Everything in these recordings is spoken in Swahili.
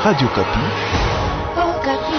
Radio Kapi. Kapi.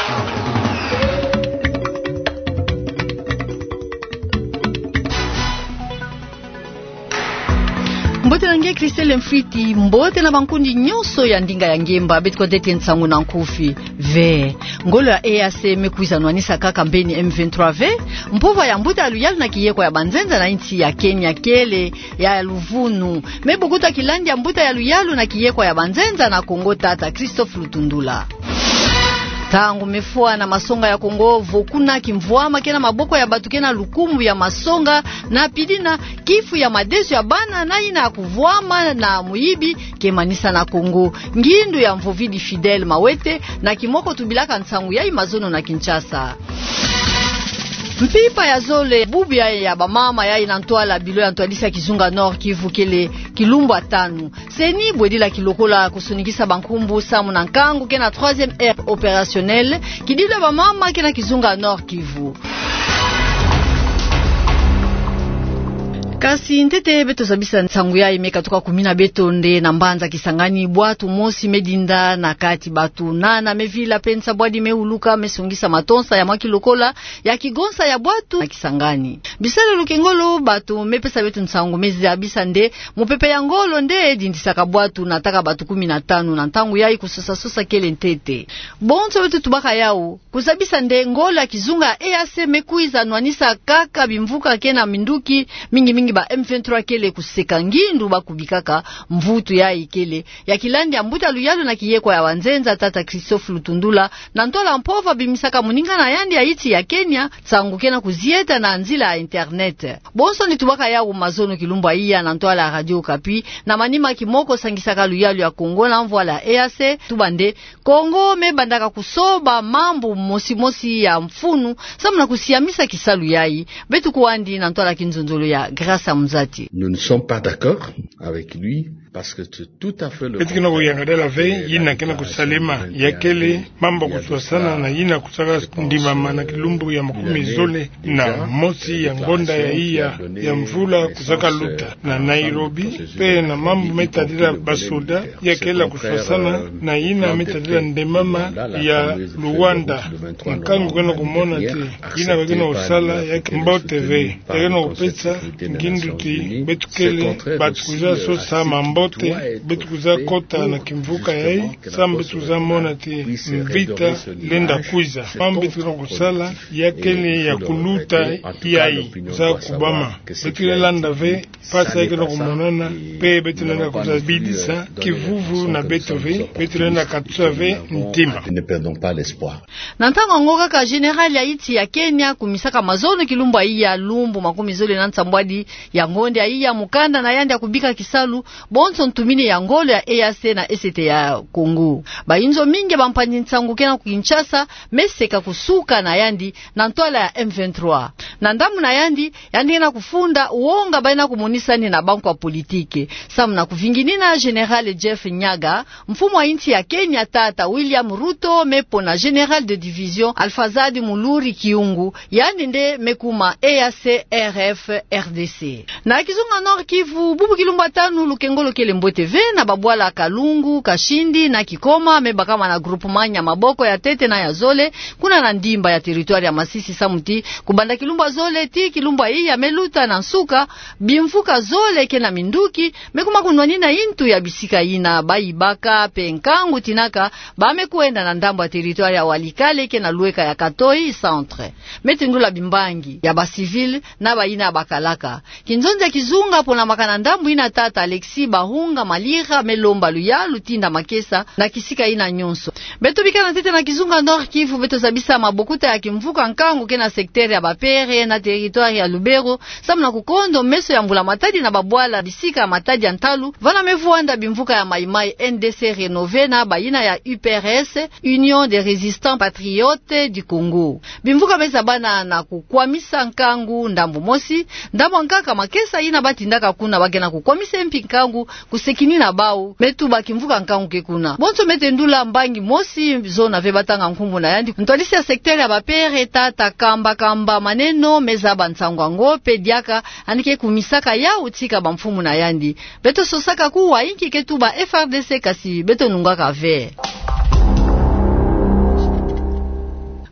Mbote nange Christelle Mfiti mbote na bankundi nyonso ya ndinga ya ngemba betu kwa dete nsangu na nkufi ve ngolo ya EAC mekuizanwanisa kaka mbeni M23 mpova ya mbuta aluyalu na kiyeko ya banzenza na inti ya Kenya kele ya Luvunu mebukuta kilandi ya mbuta ya luyalu na kiyeko ya banzenza na Kongo tata Christophe Lutundula. Tangu mefua na masonga ya Kongo vokuna kimvuama kena maboko ya batu kena lukumbu ya masonga na pidina kifu ya madesu ya bana na ina kuvuama na muibi kemanisa na Kongo ngindu ya mvovidi Fidel Mawete na kimoko tubilaka nsangu ya imazono na Kinshasa. Mpipa ya zole bubi ya bamama ya inantwala bilo ya ntwalisa Kizunga Nord Kivu kele kilumbu atanu. Seni bwedila kilokola kusunikisa bankumbu samu na nkangu kena 3e aire opérationnelle kidila bamama kena Kizunga Nord Kivu. Kasi ntete beto zabisa nsangu ya imeka toka kumina beto nde na mbanza Kisangani bwatu mosi medinda na kati batu nana mevila pensa bwadi meuluka mesungisa matonsa ya mwaki lokola ya kigonsa ya bwatu na Kisangani. Bisale lukengolo batu mepesa beto nsangu mezi abisa nde mupepe ya ngolo nde dindisaka bwatu nataka batu 15 na ntangu ya ikusosa kele ntete. Bonzo beto tubaka yao kuzabisa nde ngolo ya Kizunga EAC mekuiza nwanisa kaka bimvuka kena minduki mingi ba M23 kele kuseka ngindu bakubikaka mvutu ya ikele ya kilandi ya mbuta luyalu na kiyeko ya wanzenza tata Christophe Lutundula na ntola mpova bimisaka muninga na yandi ya iti ya Kenya tsangu kena kuzieta na nzila ya internet. Bonso ni tubaka ya umazono kilumba iya na ntola Radio Kapi na manima kimoko sangisaka luyalu ya Kongo na mvola EAC tubande Kongo mebandaka kusoba mambo mosi ya mfunu samuna kusiamisa kisalu yai betu kuandi na ntola kinzonzolo ya Nous ne sommes pas d'accord avec lui parce que c'est tout à fait le contraire. Kuyangada ve yina kena kusalema yakele mambo kuswasana na yina kusaka ndimama na kilumbu ya makumi zole na mosi ya ngonda ya iya ya mvula kusaka luta na Nairobi pe na mambo metadila basoda yakela kuswasana na yina metadila ndemama ya Luanda nkangu kena kumona te yina wekena usala yake mbote ve yakena kupetsa nginduti betukele batukuza so sama mbote betukuza kota na kimvuka yai sam betukuza mona te mvita lenda kuiza mam betukuna kusala yakele ya kuluta yai za kubama betukele landa ve pasa yake na kumonana pe betulenda kuza bidisa kivuvu na betove betulenda katsa ve ntima. Ne perdons pas l'espoir. Nantanga ngoka ka general ya iti ya Kenya kumisaka mazono kilumba iya lumbu makumi zole na nsambwadi ya ngonde ya iya mukanda na yandi ya kubika kisalu bonso ntumine ya ngolo ya EAC na ST ya Kongo. Bainzo mingi bampani nsangu kena kukinchasa meseka kusuka na yandi na ntwala ya M23. Na ndamu na yandi kena kufunda uonga baina kumonisa ni na banku wa politike. Samu na kuvinginina General Jeff Nyaga, mfumu wa inti ya Kenya tata William Ruto mepo na General de Division Alfazadi Muluri Kiungu yandi nde mekuma EAC RF RDC. Na Kizunga Nord Kivu bubu kilumba tanu lukengolo kele mbote ve na babwala Kalungu, Kashindi na Kikoma mebakama na groupement ya maboko ya Tete na ya Zole kuna na ndimba ya territoire ya Masisi Samuti kubanda kilumba Zole ti kilumba hii ya Meluta na Nsuka bimfuka Zole kena minduki mekuma kunwani na intu ya bisika ina baibaka penkangu tinaka bamekuenda na ndambo ya territoire ya Walikale kena lueka ya Katoi centre metindula bimbangi ya basivile na baina bakalaka kinzonza Kizunga pona makana ndambu ina tata Alexi Bahunga Malira Melomba Luya Lutinda Makesa na kisika ina nyonso beto bikana tete na Kizunga Nord Kivu beto zabisa mabokuta ya kimvuka nkangu kena sekteri ya Bapere na territoire ya Lubero samna kukondo meso ya mbula matadi na babwala bisika matadi ya Ntalu vana mevuanda bimvuka ya Maimai NDC Renové na baina ya UPRS Union des Résistants Patriotes du Congo bimvuka besa bana na kukwamisa nkangu ndambu mosi ndambu nkaka Makesa ina batindaka kuna bagena kukwamisa mpi nkangu kusekini na bao metu bakimvuka nkangu kekuna bonso metendula mbangi mosi zona ve batanga nkumbu na yandi ntwalisi ya sekteri ya Bapere tata kamba maneno mezaba nsangwa ngope diaka anike kumisaka ya utika bamfumu na yandi beto sosaka kuwa inki ketuba FRDC kasi beto nungaka ve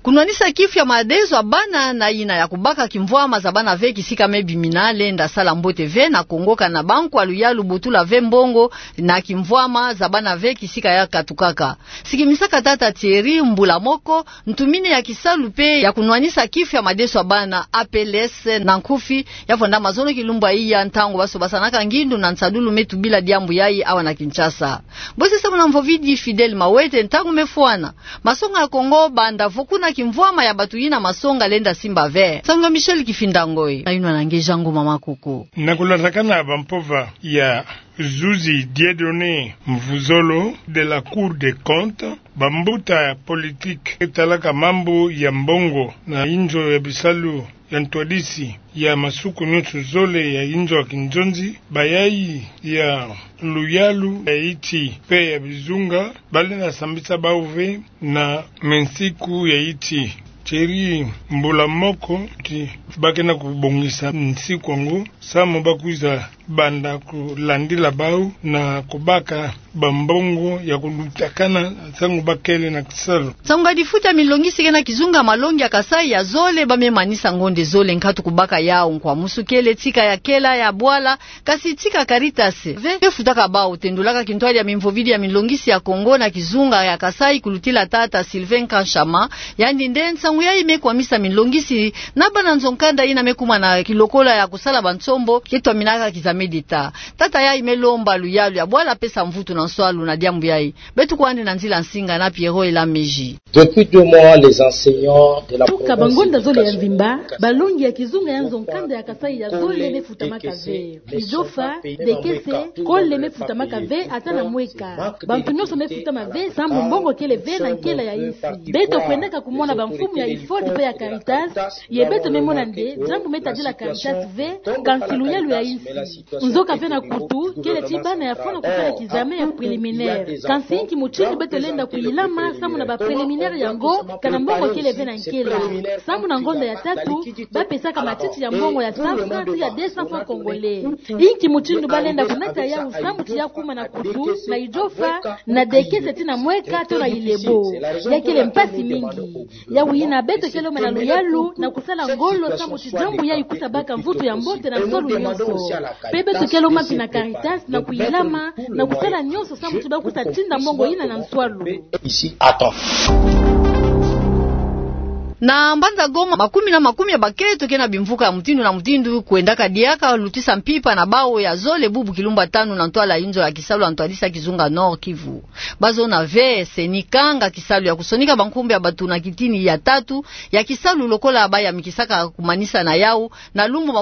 kunwanisa kifu ya madezo abana na ina ya kubaka kimvwama za bana ve kisika mebi minale nda sala mbote ve na kongoka na banku aluyalu butula ve mbongo na kimvwama za bana ve kisika ya katukaka. Sikimisaka tata Thierry Mbula Moko ntumine ya kisalu pe ya kunwanisa kifu ya madezo abana APLS na nkufi ya fonda mazono kilumba iya ntango baso basanaka ngindu na nsadulu metu bila diambu yai awa na Kinshasa. Bose sabu na mvovidi Fidel Mawete ntango mefuana masonga ya Kongo banda vokuna kimvwama ya batuina masonga lenda Simba Vert. Sanga Michel Kifindangoi ayunwa nange jango mama kuku nakulatakana bampova ya Zuzi Dieudonné Mvuzolo de la Cour des Comptes bambuta politique etalaka mambo ya mbongo na injo ya bisalu ya ntwadisi ya masuku nyotsu zole ya injo wa Kinjonzi bayai ya luyalu ya iti pe ya bizunga bale na sambisa bauve na mensiku ya iti Thierry Mbula Moko ti bakena kubongisa nsiku wangu samo bakuiza banda kulandila bau na kubaka bambongo ya kulutakana sangu bakele na kisalo. Sangu difuta milongisi kena kizunga malongi ya Kasai ya zole bame manisa ngonde zole nkatu kubaka yao kwa musukele tika ya kela ya bwala kasi tika karitase. Ve futaka bau tendulaka kintwali ya mimvovidi ya milongisi ya Kongo na kizunga ya Kasai kulutila tata Sylvain Kanchama yani nden sangu ya ime kwa misa milongisi naba na nzonkanda ina mekuma na kilokola ya kusala bansombo kitwa minaka kizamedita. Tata ya ime lomba luyalu ya bwala pesa mvutu na nswalu na diambu yai. Betu kwande na nzila nsinga na Pierrot et la Meji. Depuis 2 mois, les enseignants de la province Bangonda zole ya Mvimba, balongi ya kizunga ya nzonkanda ya Kasai ya zole mefutamaka ve. Ijofa, dekese, kole mefutamaka ve atana mweka. Bantu nyoso mefutama ve sambu mbongo kele ve na nkela ya isi. Beto kwendeka kumona bamfumu ya ifodi pe ya Caritas, ye beto memona nde, jambu metajila Caritas ve, kansiluyalu ya isi. Nzoka ve na kutu, kele chibana ya fona kufanya kizame ya preliminaire. Kansinki muchini beto lenda kuilama samu na ba preliminaire yango kana mbongo kele ve na nkela. Samu na ngonda ya tatu, bapesaka matiti ya mbongo ya 100 francs ya 200 francs congolais. Inki muchini balenda kunata ya usamu tia kuma na kutu, na ijofa, na dekese tina mweka tona ilebo. Ya kele mpasi mingi. Ya wina beto kele mena luyalu na kusala ngolo samu tijambu ya ikuta baka mvutu ya mbote na nsolu nyoso. Beto kele mapi na Caritas na kuilama na kusala nyoso samu tibakuta tinda mbongo ina na nswalu. Ici, attends. Na Mbanza Goma makumi ya baketo kena bimvuka ya mtindu na mtindu kuendaka diaka lutisa mpipa na bao ya zole bubu kilumba 5 na ntwala inzo ya kisalu antwadisa kizunga Nord Kivu. Bazo na ve senikanga kisalu ya kusonika bankumbe ya batu na kitini ya 3 ya kisalu lokola abaya mikisaka kumanisa na yao na lumbu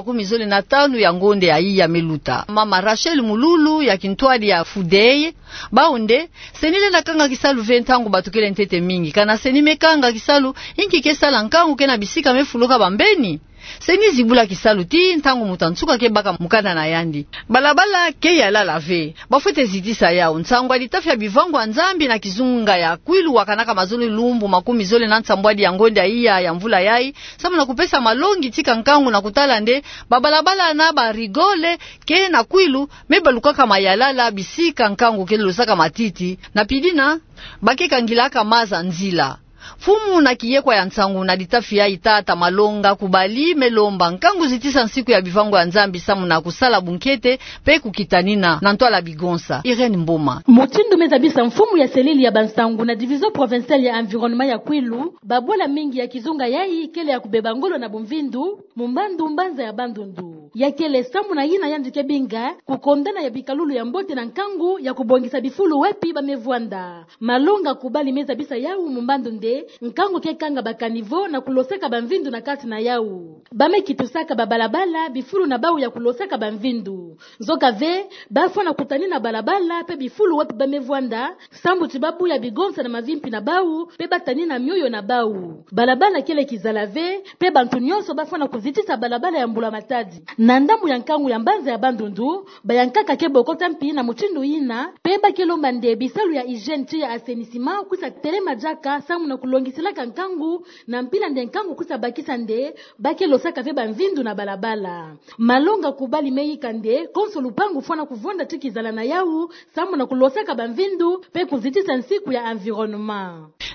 15 ya ngonde ya hii ya meluta. Mama Rachel Mululu ya kintwadi ya Fudeye baunde senile na kanga kisalu ventangu batu kele ntete mingi kana senime kanga kisalu inki kesa lankangu kena bisika mefuluka bambeni. Seni zibula kisalu ti ntangu mutansuka ke baka mukana na yandi. Balabala ke ya la lave. Bafute zitisa yao. Nsangwa litafya bivangu anzambi na kizunga ya kwilu wakanaka mazoli lumbu 10 na nsambwadi ya ngonde iya ya mvula yai. Samu na kupesa malongi tika nkangu na kutala nde. Babalabala na ba rigole ke na kwilu meba lukaka mayalala bisika nkangu ke lusaka matiti. Na pidina bake kangilaka maza nzila. Fumu na kiyekwa ya nsangu na ditafia itata malonga kubali melomba nkangu zitisa nsiku ya bivangu ya nzambi samu na kusala bunkete pe kukitanina na ntwala bigonsa. Irene Mboma. Motindo mezabisa mfumu ya selili ya bansangu na division provinciale ya environnement ya Kwilu, babola mingi ya kizunga yai kele ya kubeba ngolo na bumvindu, mumbandu mbanza ya bandundu. Ya kele samu na yina yandike binga, kukondana ya bikalulu ya mbote na nkangu ya kubongisa bifulu wepi bamevwanda. Malonga kubali mezabisa yau mumbandu nde, nkangu kekanga bakanivo na kuloseka bamvindu na kati na yau. Bame kitusaka babalabala bifulu na bau ya kuloseka bamvindu. Nzoka ve, bafo na kutani na balabala pe bifulu wepi bamevwanda, sambu tibabu ya bigonsa na mavimpi na bau, pe batani na mioyo na bau. Balabala kele kizalave, pe bantu nyonso bafo na kuzitisa balabala ya Mbula Matadi. Na ndamu ya nkangu ya mbanza ya bandundu, bayankaka kebokota mpi na mutindu ina, pe bakelomba nde bisalu ya hygiene ya asenisima kusa telema jaka samu na kulongisilaka nkangu na mpila nde nkangu kusa bakisa nde bakelosaka ve bamvindu na balabala. Malonga kubali meika nde konso lupangu fwana kuvonda tikizala na yau samu na kulosaka bamvindu pe kuzitisa nsiku ya environnement.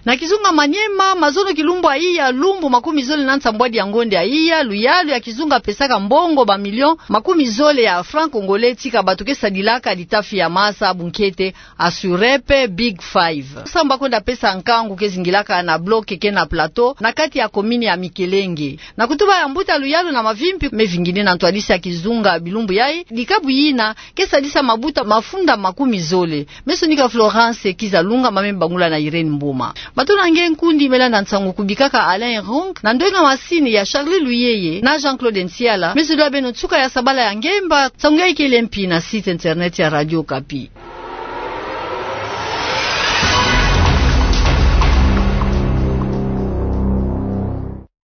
na kizunga Manyema mazono kilumbu aiya lumbu makumi zole na nsambwadi ya ngonde aiya luyalu ya kizunga pesaka mbongo ba milion makumi zole ya franc congolais tika batuke sadilaka litafi ya masa bunkete asurepe big 5 samba konda pesa nkangu kezingilaka na bloke ke na plateau na kati ya komini ya Mikelenge na kutuba ya mbuta luyalu na mavimpi mevingine na ntwadisi ya kizunga bilumbu yai likabu yina kesadisa mabuta mafunda makumi zole mesonika Florence Kizalunga mamembangula na Irene Mbuma batuna nge nkundi melanda nsangu kubikaka Alain Ronk na ndoenga masini ya Charlie Luyeye na Jean-Claude Nsiala meso lwa beno tsuka ya sabala ya ngemba tsangu ya ikele mpi na site internet ya Radio Kapi.